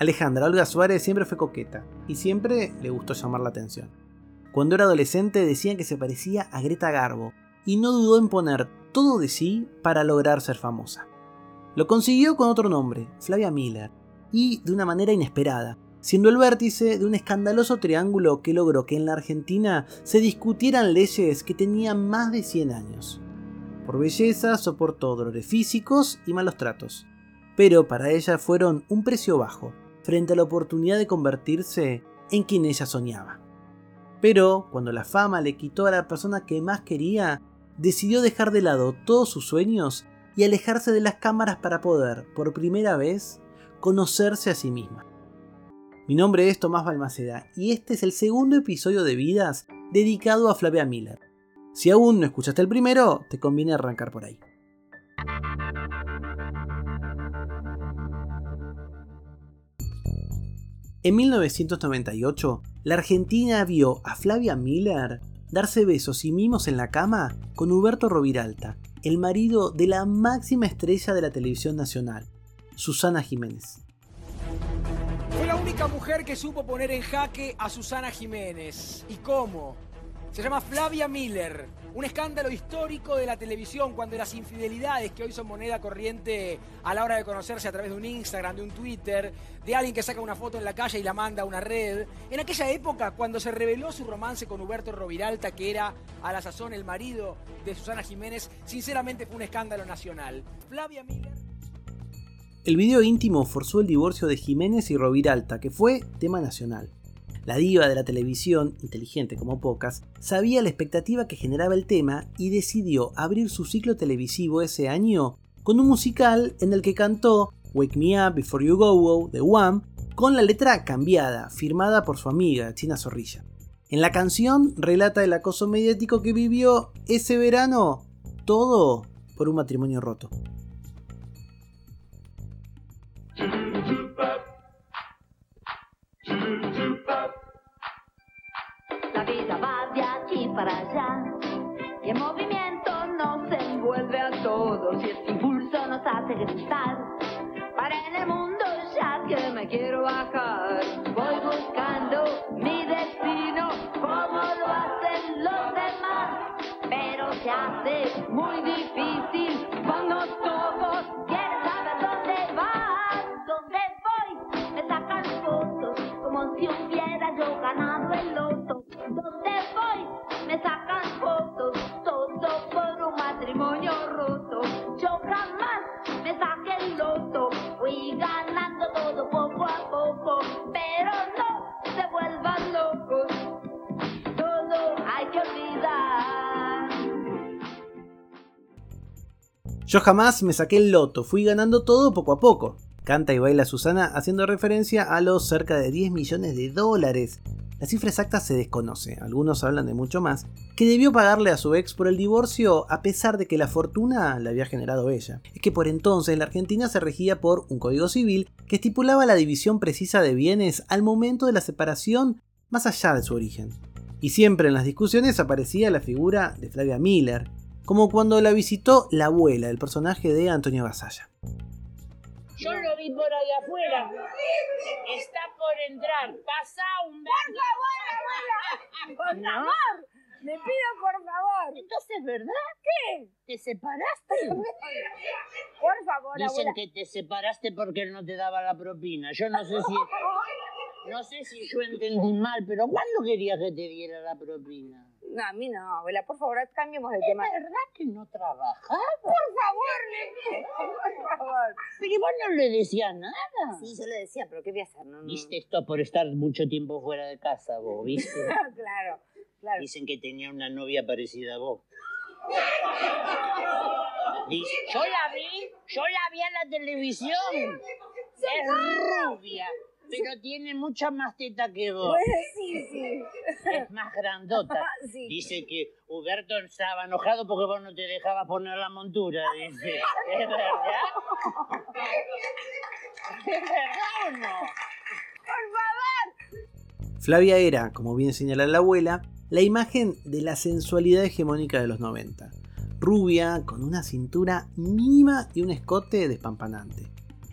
Alejandra Olga Suárez siempre fue coqueta y siempre le gustó llamar la atención. Cuando era adolescente decían que se parecía a Greta Garbo y no dudó en poner todo de sí para lograr ser famosa. Lo consiguió con otro nombre, Flavia Miller, y de una manera inesperada, siendo el vértice de un escandaloso triángulo que logró que en la Argentina se discutieran leyes que tenían más de 100 años. Por belleza soportó dolores físicos y malos tratos, pero para ella fueron un precio bajo frente a la oportunidad de convertirse en quien ella soñaba. Pero cuando la fama le quitó a la persona que más quería, decidió dejar de lado todos sus sueños y alejarse de las cámaras para poder, por primera vez, conocerse a sí misma. Mi nombre es Tomás Balmaceda y este es el segundo episodio de Vidas dedicado a Flavia Miller. Si aún no escuchaste el primero, te conviene arrancar por ahí. En 1998, la Argentina vio a Flavia Miller darse besos y mimos en la cama con Huberto Roviralta, el marido de la máxima estrella de la televisión nacional, Susana Jiménez. Fue la única mujer que supo poner en jaque a Susana Jiménez. ¿Y cómo? Se llama Flavia Miller, un escándalo histórico de la televisión cuando las infidelidades que hoy son moneda corriente a la hora de conocerse a través de un Instagram, de un Twitter, de alguien que saca una foto en la calle y la manda a una red. En aquella época, cuando se reveló su romance con Huberto Roviralta, que era a la sazón el marido de Susana Jiménez, sinceramente fue un escándalo nacional. Flavia Miller... El video íntimo forzó el divorcio de Jiménez y Roviralta, que fue tema nacional. La diva de la televisión, inteligente como pocas, sabía la expectativa que generaba el tema y decidió abrir su ciclo televisivo ese año con un musical en el que cantó Wake Me Up Before You Go de Wham, con la letra cambiada, firmada por su amiga China Zorrilla. En la canción relata el acoso mediático que vivió ese verano, todo por un matrimonio roto. La vida va de aquí para allá y el movimiento nos envuelve a todos y este impulso nos hace gritar. Para en el mundo ya que me quiero bajar, voy buscando mi destino como lo hacen los demás, pero se hace muy difícil cuando todos quieren saber dónde vas. ¿Dónde voy? Me sacan fotos como si hubiera yo ganado el loto. ¿Dónde voy? Me sacan fotos, todo por un matrimonio roto. Yo jamás me saqué el loto, fui ganando todo poco a poco, pero no se vuelvan locos, todo hay que olvidar. Yo jamás me saqué el loto, fui ganando todo poco a poco. Canta y baila Susana haciendo referencia a los cerca de 10 millones de dólares. La cifra exacta se desconoce, algunos hablan de mucho más, que debió pagarle a su ex por el divorcio a pesar de que la fortuna la había generado ella. Es que por entonces la Argentina se regía por un código civil que estipulaba la división precisa de bienes al momento de la separación más allá de su origen. Y siempre en las discusiones aparecía la figura de Flavia Miller, como cuando la visitó la abuela, el personaje de Antonio Gasalla. Yo lo vi por ahí afuera. Está por entrar. Pasá un... Por favor, le pido por favor. Entonces, ¿verdad? ¿Qué? ¿Te separaste? Por favor, Dicen abuela. que te separaste porque él no te daba la propina. Yo no sé si... No sé si yo entendí mal, pero ¿cuándo querías que te diera la propina? No, a mí no, abuela, por favor, cambiemos de tema. ¿Es verdad que no trabajaba? Por favor, le pido, por favor. Pero vos no le decías nada. Sí, yo le decía, pero ¿qué voy a hacer? No. Viste esto por estar mucho tiempo fuera de casa, vos, ¿viste? Claro, claro. Dicen que tenía una novia parecida a vos. Yo la vi en la televisión. Es rubia, pero tiene mucha más teta que vos. Pues sí. Es más grandota. Sí. Dice que Huberto estaba enojado porque vos no te dejabas poner la montura, dice. ¿Es verdad? ¿Es verdad o no? Por favor. Flavia era, como bien señala la abuela, la imagen de la sensualidad hegemónica de los 90. Rubia, con una cintura mínima y un escote despampanante.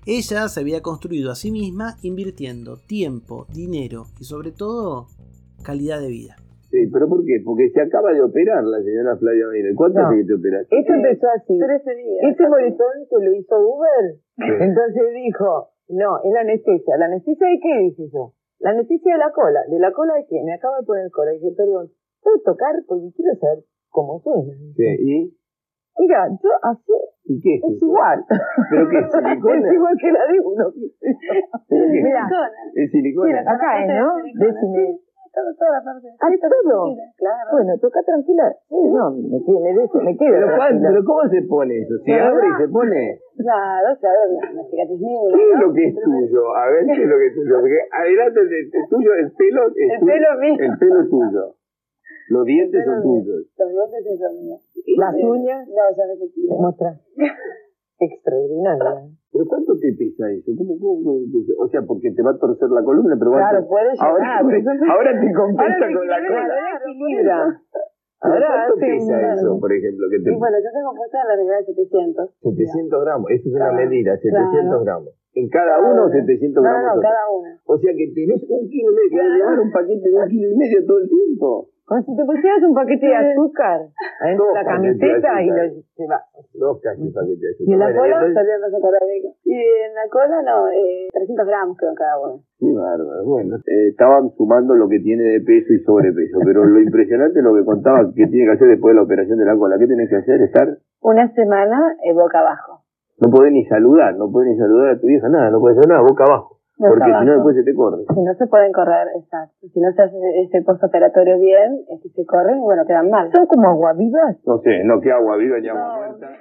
Ella se había construido a sí misma invirtiendo tiempo, dinero y sobre todo calidad de vida. Sí, ¿pero por qué? Porque se acaba de operar la señora Flavia Miller. ¿Cuánto hace que te operaste? Esto empezó así. 13 días. Este moretón que lo hizo Uber, entonces dijo, no, es la anestesia. ¿La anestesia de qué? Dije yo. La anestesia de la cola. ¿De la cola de qué? Me acaba de poner el cola. Dije, perdón, ¿puedo tocar? Porque quiero saber cómo suena. Sí, ¿y? Mira, yo así ¿Y qué es es eso? igual. ¿Pero qué es silicona? Es igual que la de uno. ¿Pero qué? Mira, ¿Es silicona? acá es, ¿no? Decime. Toda la parte. Ah, todo. Claro. Bueno, toca tranquila. Sí, no, me quedo ¿Pero cómo se pone eso? ¿Se abre y se pone? Claro, una cicatriz negra. ¿Qué es lo que es tuyo? A ver, ¿qué es lo que es tuyo? Porque adelante el tuyo, el pelo es El tuyo. pelo mío. El pelo es tuyo. Los dientes son tuyos. Los dientes sí son míos. Las uñas. No, ya no se quieren. Muestra. Extraordinaria. ¿Pero cuánto te pesa eso? ¿Cómo te pesa? O sea, porque te va a torcer la columna, pero Claro, puede llegar. ahora te compensa con la Claro, cola. equilibra. ¿Pero Ahora ¿cuánto hace pesa un- eso, por ejemplo? Que te... Y bueno, yo tengo puesta la regla de 700. 700 gramos, eso es una Claro. medida, 700 Claro. gramos. ¿En cada uno o 700 No, gramos? no, cada una. O sea que tenés 1,5 kilos, que vas a llevar un paquete de 1,5 kilos todo el tiempo. Como si te pusieras un paquete de azúcar adentro de la Dos paquetes de camiseta y lo azúcar. llevas. Dos casi paquetes de azúcar. ¿Y en la Bueno, cola? entonces- Saliendo a sacar rico. Y en la cola, no, 300 gramos creo en cada una. Qué bárbaro. Bueno, estaban sumando lo que tiene de peso y sobrepeso, pero lo impresionante es lo que contaba que tiene que hacer después de la operación de la cola. ¿Qué tenés que hacer? Estar... Una semana boca abajo. No podés ni saludar, no podés ni saludar a tu vieja, nada, no podés hacer nada, boca abajo. Boca Porque si no abajo. después se te corre. Si no se pueden correr, exacto. Si no se hace este postoperatorio bien, se corren y bueno, quedan mal. Son como aguavivas. No sé, no, que agua viva ni agua muerta.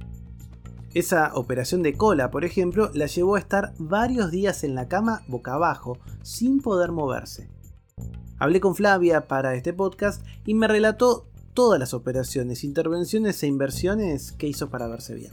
Esa operación de cola, por ejemplo, la llevó a estar varios días en la cama boca abajo, sin poder moverse. Hablé con Flavia para este podcast y me relató todas las operaciones, intervenciones e inversiones que hizo para verse bien.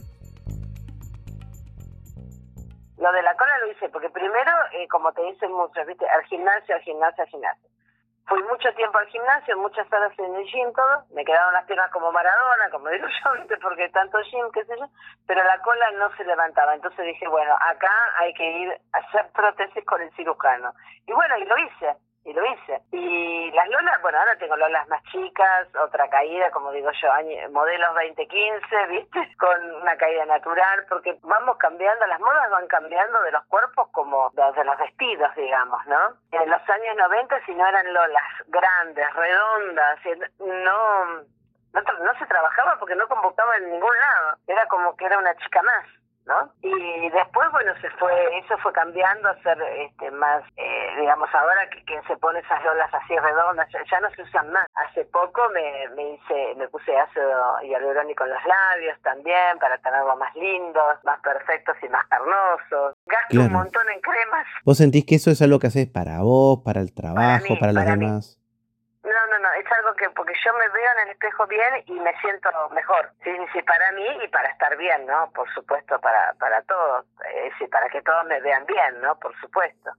Lo de la cola lo hice porque primero, como te dicen muchos, ¿viste? Al gimnasio. Fui mucho tiempo al gimnasio, muchas horas en el gym, todo. Me quedaron las piernas como Maradona, como digo yo, ¿viste? Porque tanto gym, qué sé yo. Pero la cola no se levantaba. Entonces dije, bueno, acá hay que ir a hacer prótesis con el cirujano. Y bueno, y lo hice. Y las lolas, bueno, ahora tengo lolas más chicas, otra caída, como digo yo, modelos 2015, ¿viste? Con una caída natural, porque vamos cambiando, las modas van cambiando de los cuerpos como de los vestidos, digamos, ¿no? En los años 90, si no eran lolas grandes, redondas, no se trabajaba porque no convocaba en ningún lado, era como que era una chica más, ¿no? Y después, bueno, eso fue cambiando a ser más, digamos, ahora que se pone esas lolas así redondas, ya no se usan más. Hace poco me puse ácido hialurónico en los labios también, para tenerlos más lindos, más perfectos y más carnosos. Gasto Claro. un montón en cremas. ¿Vos sentís que eso es algo que haces para vos, para el trabajo, mí, para los para mí. demás? No, es algo que porque yo me veo en el espejo bien y me siento mejor. Sí, para mí y para estar bien, ¿no? Por supuesto, para todos. Sí, para que todos me vean bien, ¿no? Por supuesto.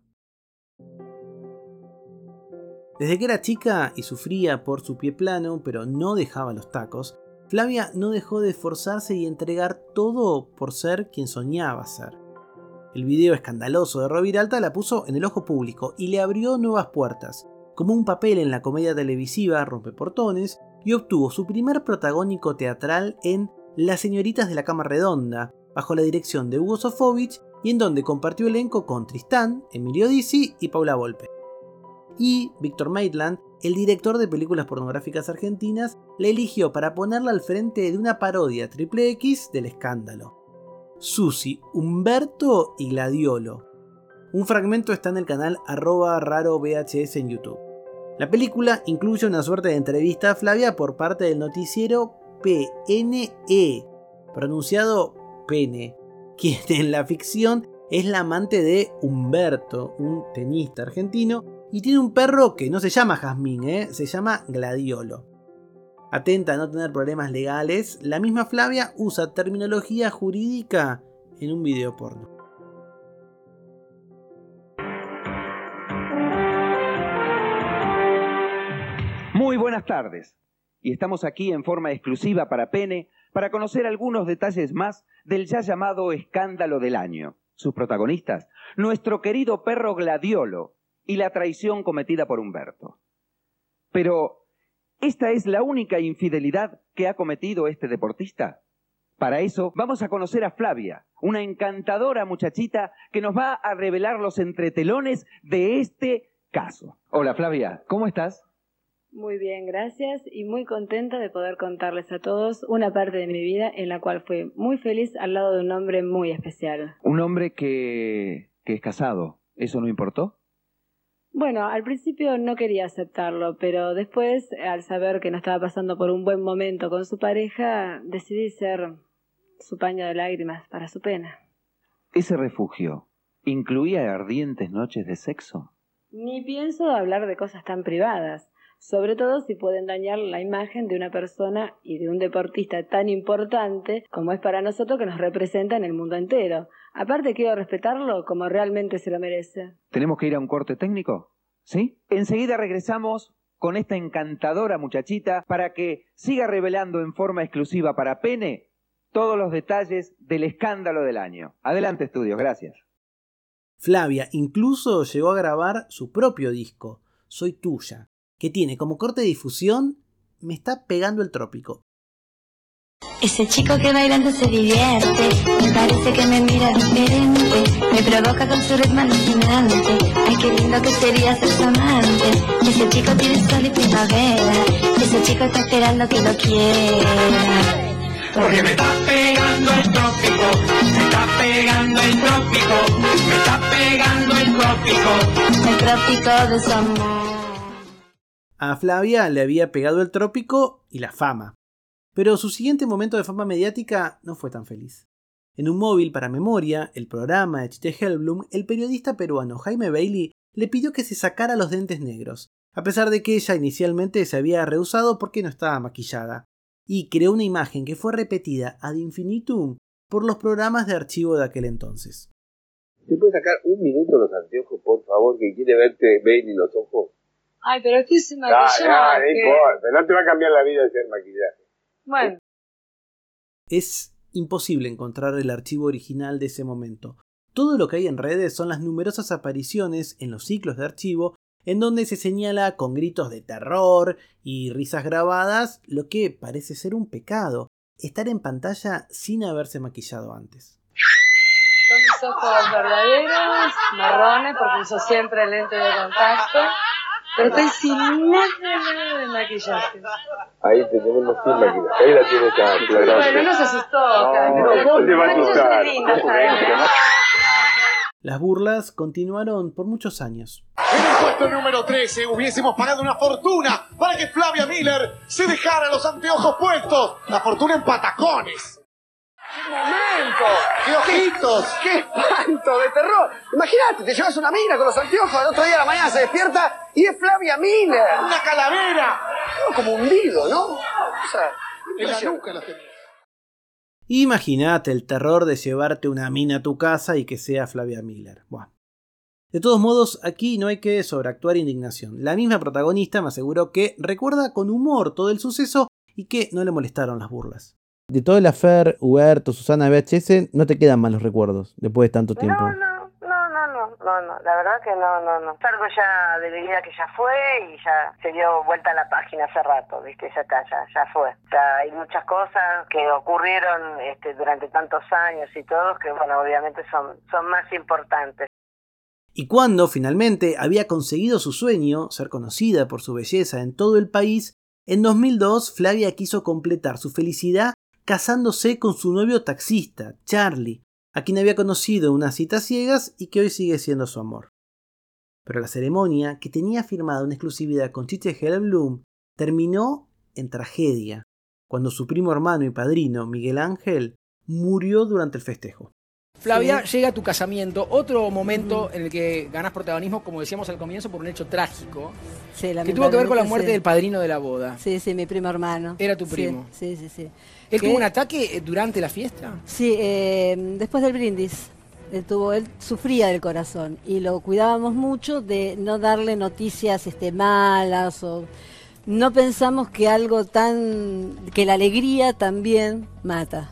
Desde que era chica y sufría por su pie plano, pero no dejaba los tacos, Flavia no dejó de esforzarse y entregar todo por ser quien soñaba ser. El video escandaloso de Roviralta la puso en el ojo público y le abrió nuevas puertas, como un papel en la comedia televisiva Rompeportones, y obtuvo su primer protagónico teatral en Las señoritas de la cama redonda, bajo la dirección de Hugo Sofovich, y en donde compartió elenco con Tristán, Emilio Dizzi y Paula Volpe. Y Víctor Maitland, el director de películas pornográficas argentinas, la eligió para ponerla al frente de una parodia XXX del escándalo. Susi, Humberto y Gladiolo. Un fragmento está en el canal @RaroVHS en YouTube. La película incluye una suerte de entrevista a Flavia por parte del noticiero PNE, pronunciado Pene, quien en la ficción es la amante de Humberto, un tenista argentino, y tiene un perro que no se llama Jazmín, se llama Gladiolo. Atenta a no tener problemas legales, la misma Flavia usa terminología jurídica en un video porno. Muy buenas tardes. Y estamos aquí en forma exclusiva para Pene para conocer algunos detalles más del ya llamado escándalo del año. sus protagonistas, nuestro querido perro Gladiolo y la traición cometida por Humberto. Pero, ¿esta es la única infidelidad que ha cometido este deportista? Para eso vamos a conocer a Flavia, una encantadora muchachita que nos va a revelar los entretelones de este caso. Hola Flavia, ¿cómo estás? Muy bien, gracias, y muy contenta de poder contarles a todos una parte de mi vida en la cual fui muy feliz al lado de un hombre muy especial. Un hombre que es casado, ¿eso no importó? Bueno, al principio no quería aceptarlo, pero después, al saber que no estaba pasando por un buen momento con su pareja, decidí ser su paño de lágrimas para su pena. ¿Ese refugio incluía ardientes noches de sexo? Ni pienso hablar de cosas tan privadas, sobre todo si pueden dañar la imagen de una persona y de un deportista tan importante como es para nosotros, que nos representa en el mundo entero. Aparte, quiero respetarlo como realmente se lo merece. ¿Tenemos que ir a un corte técnico? ¿Sí? Enseguida regresamos con esta encantadora muchachita para que siga revelando en forma exclusiva para Pene todos los detalles del escándalo del año. Adelante, estudios, gracias. Flavia incluso llegó a grabar su propio disco, Soy Tuya, que tiene como corte de difusión Me está pegando el trópico. Ese chico que bailando se divierte, me parece que me mira diferente, me provoca con su ritmo alucinante, ay qué lindo que sería ser su amante. Ese chico tiene sol y primavera, ese chico está esperando que lo quiera. Porque me está pegando el trópico, me está pegando el trópico, me está pegando el trópico de su amor. A Flavia le había pegado el trópico y la fama. Pero su siguiente momento de fama mediática no fue tan feliz. En un móvil para Memoria, el programa de Chiche Hellblum, el periodista peruano Jaime Bailey le pidió que se sacara los dientes negros, a pesar de que ella inicialmente se había rehusado porque no estaba maquillada, y creó una imagen que fue repetida ad infinitum por los programas de archivo de aquel entonces. ¿Te puedes sacar un minuto los anteojos, por favor, que quiere verte Bailey los ojos? Ay, pero es que se maquillaje. No importa, no te va a cambiar la vida hacer maquillaje. Bueno. Es imposible encontrar el archivo original de ese momento. Todo lo que hay en redes son las numerosas apariciones en los ciclos de archivo en donde se señala con gritos de terror y risas grabadas lo que parece ser un pecado, estar en pantalla sin haberse maquillado antes. Son mis ojos verdaderos, marrones, porque uso siempre lente de contacto, pero estoy sin nada de maquillaje. Ahí te tenemos sin maquillaje, ahí la tienes aclarada. Bueno, no se asustó. No te va a asustar. Las burlas continuaron por muchos años. En el puesto número 13 hubiésemos pagado una fortuna para que Flavia Miller se dejara los anteojos puestos. La fortuna en patacones. ¡Qué momento! ¡Qué ojitos! ¡Qué espanto de terror! Imagínate, te llevas una mina con los anteojos, al otro día de la mañana se despierta y es Flavia Miller. ¡Una calavera! Como hundido, ¿no? O sea, en la nuca la tenés. Imagínate el terror de llevarte una mina a tu casa y que sea Flavia Miller. Buah. De todos modos, aquí no hay que sobreactuar indignación. La misma protagonista me aseguró que recuerda con humor todo el suceso y que no le molestaron las burlas. De todo el affair, Huberto, Susana, VHS, no te quedan malos recuerdos después de tanto tiempo. No, la verdad que no. Es algo ya de mi vida que ya fue y ya se dio vuelta a la página hace rato, ¿viste? Ya está, ya fue. O sea, hay muchas cosas que ocurrieron durante tantos años y todo, que bueno, obviamente son más importantes. Y cuando finalmente había conseguido su sueño, ser conocida por su belleza en todo el país, en 2002 Flavia quiso completar su felicidad casándose con su novio taxista, Charlie, a quien había conocido en unas citas ciegas y que hoy sigue siendo su amor. Pero la ceremonia, que tenía firmada una exclusividad con Chiche Hellblum, terminó en tragedia, cuando su primo hermano y padrino, Miguel Ángel, murió durante el festejo. Flavia, llega a tu casamiento, otro momento en el que ganás protagonismo, como decíamos al comienzo, por un hecho trágico, que tuvo que ver con la muerte del padrino de la boda. Sí, mi primo hermano. Era tu primo. Sí. ¿Él tuvo un ataque durante la fiesta? Sí, después del brindis. Él sufría del corazón y lo cuidábamos mucho de no darle noticias malas o no pensamos que algo que la alegría también mata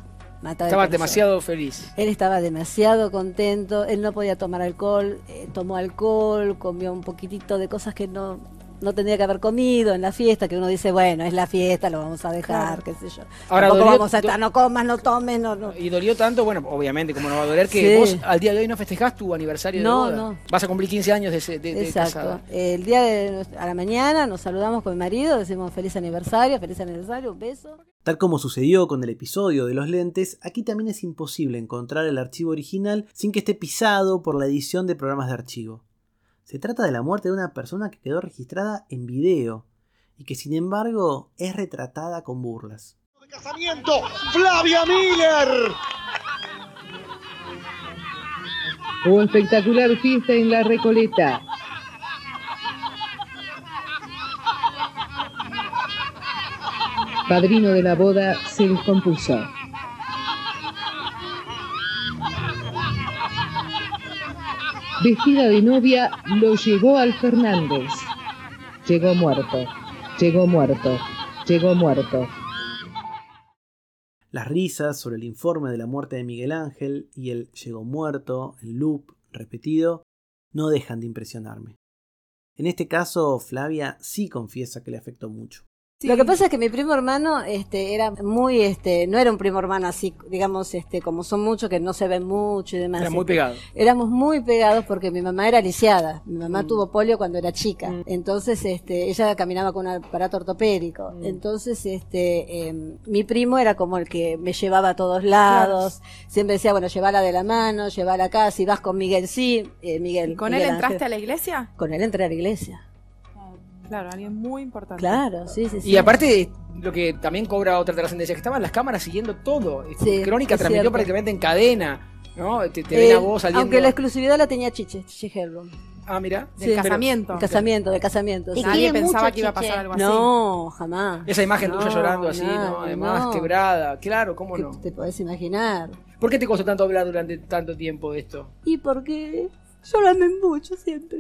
matada. Estaba demasiado feliz. Él estaba demasiado contento, él no podía tomar alcohol, tomó alcohol, comió un poquitito de cosas que no tendría que haber comido en la fiesta, que uno dice, bueno, es la fiesta, lo vamos a dejar, qué sé yo. Ahora, tampoco vamos a estar, no comas, no tomes, no. Y dolió tanto, bueno, obviamente, como no va a doler, que Sí. vos al día de hoy no festejás tu aniversario de boda. No. Vas a cumplir 15 años de Exacto. casada. El día a la mañana nos saludamos con mi marido, decimos feliz aniversario, un beso. Tal como sucedió con el episodio de los lentes, aquí también es imposible encontrar el archivo original sin que esté pisado por la edición de programas de archivo. Se trata de la muerte de una persona que quedó registrada en video y que sin embargo es retratada con burlas. ¡De casamiento! ¡Flavia Miller! Hubo espectacular fiesta en La Recoleta. Padrino de la boda se descompuso. Vestida de novia, lo llevó al Fernández. Llegó muerto, llegó muerto, llegó muerto. Las risas sobre el informe de la muerte de Miguel Ángel y el llegó muerto, en loop repetido, no dejan de impresionarme. En este caso, Flavia sí confiesa que le afectó mucho. Sí. Lo que pasa es que mi primo hermano era muy, no era un primo hermano así, digamos, como son muchos que no se ven mucho y demás. Era muy pegado. Éramos muy pegados porque mi mamá era lisiada. Mi mamá tuvo polio cuando era chica. Entonces, ella caminaba con un aparato ortopédico. Entonces, mi primo era como el que me llevaba a todos lados. Claro. Siempre decía, bueno, llevala de la mano, llevala acá, si vas con Miguel, sí, Miguel. ¿Con Miguel él entraste Ángel. a la iglesia? Con él entré a la iglesia. Claro, alguien muy importante. Claro, sí. Y aparte, lo que también cobra otra trascendencia, que estaban las cámaras siguiendo todo. Sí, Crónica transmitió cierto. prácticamente en cadena, ¿no? Te ven a vos saliendo. Aunque la exclusividad la tenía Chiche Herblum. Ah, mira. Del casamiento. Del casamiento. Y nadie pensaba que iba a pasar algo así. No, jamás. Esa imagen tuya llorando así, ¿no? Además, quebrada. Claro, ¿cómo no? Te podés imaginar. ¿Por qué te costó tanto hablar durante tanto tiempo de esto? Y porque yo lo amé mucho siempre.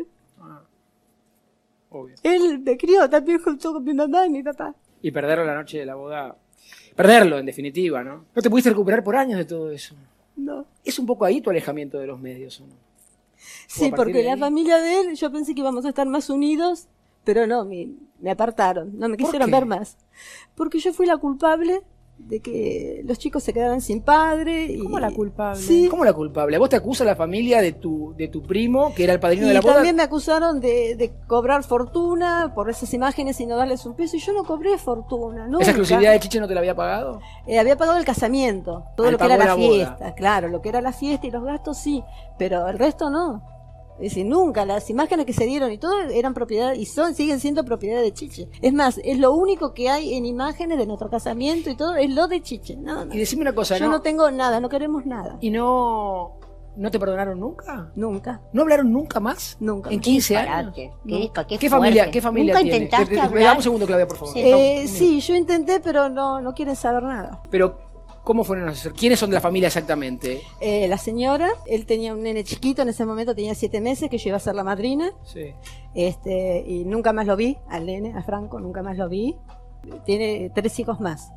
Obvio. Él me crió también junto con mi mamá y mi papá. Y perderlo la noche de la boda. Perderlo, en definitiva, ¿no? No te pudiste recuperar por años de todo eso. No. Es un poco ahí tu alejamiento de los medios, ¿o no? Sí, porque la familia de él, yo pensé que íbamos a estar más unidos, pero no, me apartaron, no me quisieron ver más. Porque yo fui la culpable de que los chicos se quedaran sin padre. ¿Cómo la culpable? Sí. ¿Cómo la culpable? ¿A vos te acusa la familia de tu primo, que era el padrino de la Y boda? también me acusaron de cobrar fortuna por esas imágenes y no darles un peso, y yo no cobré fortuna, nunca. ¿Esa exclusividad de Chiche no te la había pagado? Había pagado el casamiento, todo lo que pagó era la la boda. fiesta, claro, lo que era la fiesta y los gastos sí, pero el resto no. Es decir, nunca, las imágenes que se dieron y todo eran propiedad, y siguen siendo propiedad de Chiche. Es más, es lo único que hay en imágenes de nuestro casamiento y todo, es lo de Chiche, nada más. Y decime una cosa, Yo no tengo nada, no queremos nada. ¿Y no te perdonaron nunca? Nunca. ¿No hablaron nunca más? Nunca. ¿En 15 años? ¿Qué familia ¿Nunca tiene? intentaste hablar? Dame un segundo, Claudia, por favor. Sí, yo intenté, pero no quieren saber nada. Pero, ¿cómo fueron a hacer? ¿Quiénes son de la familia exactamente? La señora, él tenía un nene chiquito, en ese momento tenía 7 meses, que yo iba a ser la madrina. Sí. Y nunca más lo vi, al nene, a Franco, nunca más lo vi. Tiene 3 hijos más.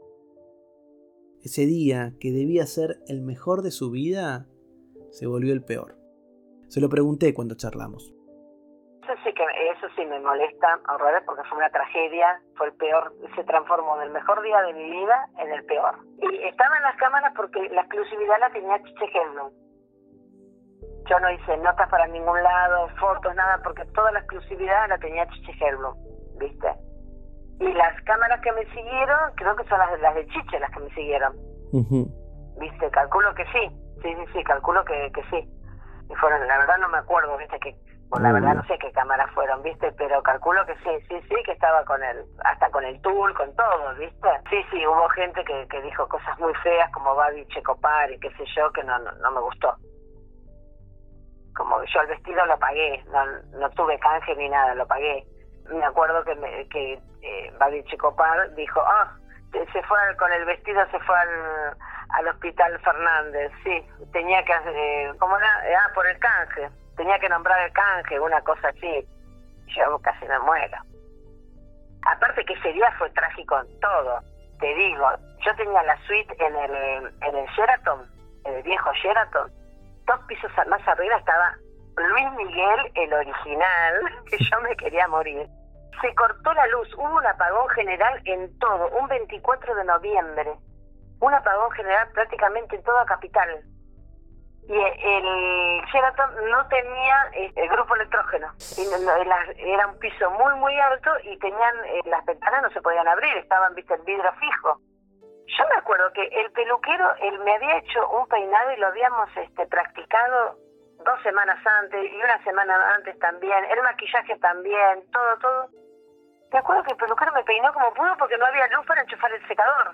Ese día, que debía ser el mejor de su vida, se volvió el peor. Se lo pregunté cuando charlamos. Eso sí me molesta horrores porque fue una tragedia, fue el peor, se transformó del mejor día de mi vida en el peor. Y estaba en las cámaras porque la exclusividad la tenía Chiche Herblum. Yo no hice notas para ningún lado, fotos, nada, porque toda la exclusividad la tenía Chiche Herblum, ¿viste? Y las cámaras que me siguieron, creo que son las de Chiche las que me siguieron. ¿Viste? Calculo que sí, calculo que sí. Y fueron, la verdad no me acuerdo, ¿viste? La verdad no sé qué cámaras fueron, ¿viste? Pero calculo que sí, que estaba con él, hasta con el tul, con todo, ¿viste? Sí, hubo gente que dijo cosas muy feas como Babi Checopar y qué sé yo, que no me gustó. Como yo el vestido lo pagué, no tuve canje ni nada, lo pagué. Me acuerdo que Babi Checopar dijo, se fue con el vestido, se fue al hospital Fernández, sí, tenía que hacer, ¿cómo era? Por el canje. Tenía que nombrar el canje, una cosa así. Yo casi me muero. Aparte que ese día fue trágico en todo. te digo, yo tenía la suite en el Sheraton, el viejo Sheraton. 2 pisos más arriba estaba Luis Miguel, el original, que yo me quería morir. Se cortó la luz, hubo un apagón general en todo, un 24 de noviembre. Un apagón general prácticamente en toda Capital. Y el Sheraton no tenía el grupo electrógeno. Era un piso muy, muy alto y tenían las ventanas no se podían abrir, estaban, viste, el vidrio fijo. Yo me acuerdo que el peluquero, él me había hecho un peinado y lo habíamos practicado 2 semanas antes y 1 semana antes también, el maquillaje también, todo. Me acuerdo que el peluquero me peinó como pudo porque no había luz para enchufar el secador.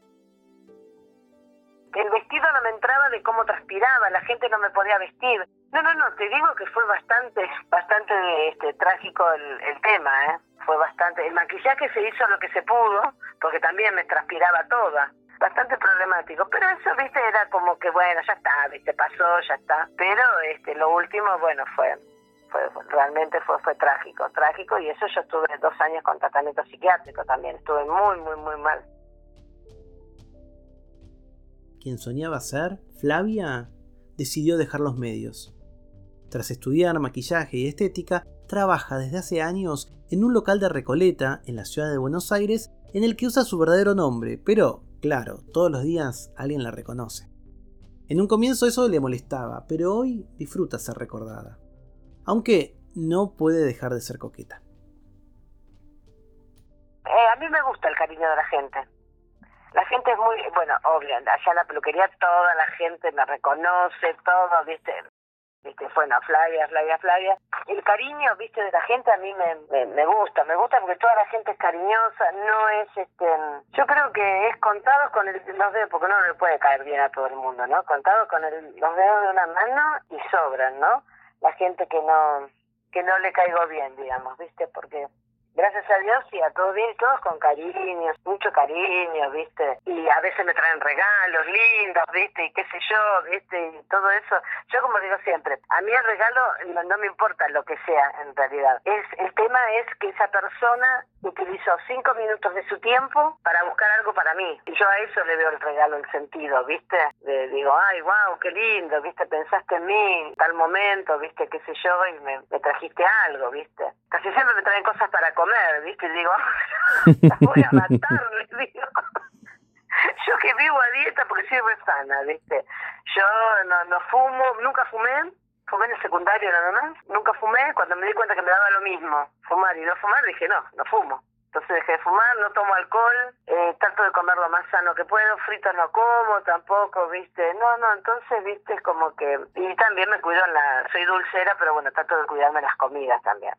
El vestido no me entraba de cómo transpiraba, la gente no me podía vestir. No, te digo que fue bastante trágico el tema, ¿eh? Fue bastante. El maquillaje se hizo lo que se pudo, porque también me transpiraba toda. Bastante problemático, pero eso, viste, era como que, bueno, ya está, viste, pasó, ya está. Pero lo último, bueno, realmente fue trágico, y eso yo estuve 2 años con tratamiento psiquiátrico también, estuve muy, muy, muy mal. Quien soñaba ser, Flavia, decidió dejar los medios. Tras estudiar maquillaje y estética, trabaja desde hace años en un local de Recoleta, en la ciudad de Buenos Aires, en el que usa su verdadero nombre, pero, claro, todos los días alguien la reconoce. En un comienzo eso le molestaba, pero hoy disfruta ser recordada. Aunque no puede dejar de ser coqueta. A mí me gusta el cariño de la gente. La gente es muy, bueno, obvio, allá en la peluquería toda la gente me reconoce, todo, viste, bueno, Flavia. El cariño, viste, de la gente a mí me gusta porque toda la gente es cariñosa, no es, yo creo que es contados con los dedos, porque no le puede caer bien a todo el mundo, ¿no? Contados con los dedos de una mano y sobran, ¿no? La gente que no le caigo bien, digamos, viste, porque gracias a Dios y a todos bien, todos con cariño, mucho cariño, viste, y a veces me traen regalos lindos, viste, y qué sé yo, viste, y todo eso. Yo, como digo siempre, a mí el regalo no me importa lo que sea en realidad. El tema es que esa persona utilizó 5 minutos de su tiempo para buscar algo para mí. Y yo a eso le veo el regalo, el sentido, viste, digo, ay, wow, qué lindo, viste, pensaste en mí en tal momento, viste, qué sé yo, y me trajiste algo, viste. Casi siempre me traen cosas para comer, viste, y digo, las voy a matar, les digo. Yo que vivo a dieta porque soy re sana, viste. Yo no fumo, nunca fumé en el secundario nada más, nunca fumé. Cuando me di cuenta que me daba lo mismo fumar y no fumar, dije no fumo. Entonces dejé de fumar, no tomo alcohol, trato de comer lo más sano que puedo, fritos no como tampoco, viste, entonces, viste, es como que, y también me cuido soy dulcera, pero bueno, trato de cuidarme las comidas también.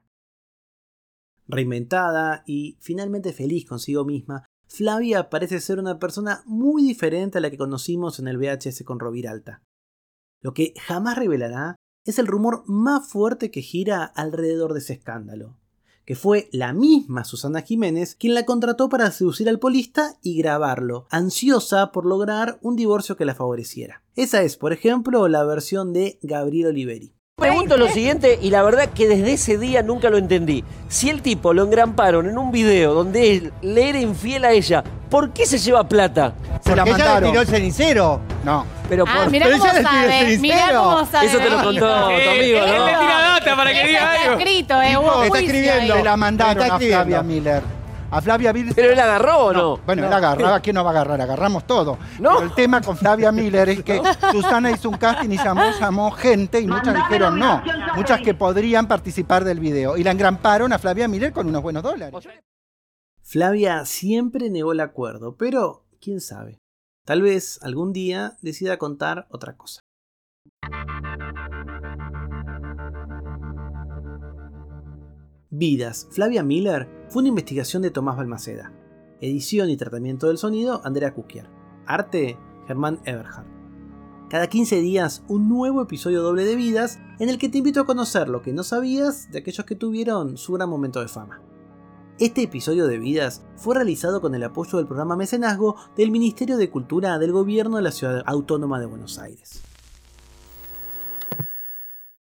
Reinventada y finalmente feliz consigo misma, Flavia parece ser una persona muy diferente a la que conocimos en el VHS con Roviralta. Lo que jamás revelará es el rumor más fuerte que gira alrededor de ese escándalo, que fue la misma Susana Jiménez quien la contrató para seducir al polista y grabarlo, ansiosa por lograr un divorcio que la favoreciera. Esa es, por ejemplo, la versión de Gabriel Oliveri. Pregunto lo siguiente, y la verdad que desde ese día nunca lo entendí. Si el tipo lo engramparon en un video donde él le era infiel a ella, ¿por qué se lleva plata? Se la mandaron. ¿Ella le tiró el cenicero? No. Pero mirá cómo sabe, mirá cómo sabe. Eso te lo contó tu amigo, ¿no? Él le tira data para que diga algo. Está escrito, hubo está escribiendo. ahí. Se la mandaron a Flavia Miller. A Flavia Miller. ¿Pero él agarró o no? Bueno, él agarraba. ¿Quién no va a agarrar? Agarramos todo. ¿No? Pero el tema con Flavia Miller es que Susana hizo un casting y llamó gente y muchas dijeron no. Muchas que podrían participar del video. Y la engramparon a Flavia Miller con unos buenos dólares. Flavia siempre negó el acuerdo, pero quién sabe. Tal vez algún día decida contar otra cosa. Vidas, Flavia Miller fue una investigación de Tomás Balmaceda. Edición y tratamiento del sonido, Andrea Kukier. Arte, Germán Eberhard. Cada 15 días, un nuevo episodio doble de Vidas en el que te invito a conocer lo que no sabías de aquellos que tuvieron su gran momento de fama. Este episodio de Vidas fue realizado con el apoyo del programa Mecenazgo del Ministerio de Cultura del Gobierno de la Ciudad Autónoma de Buenos Aires.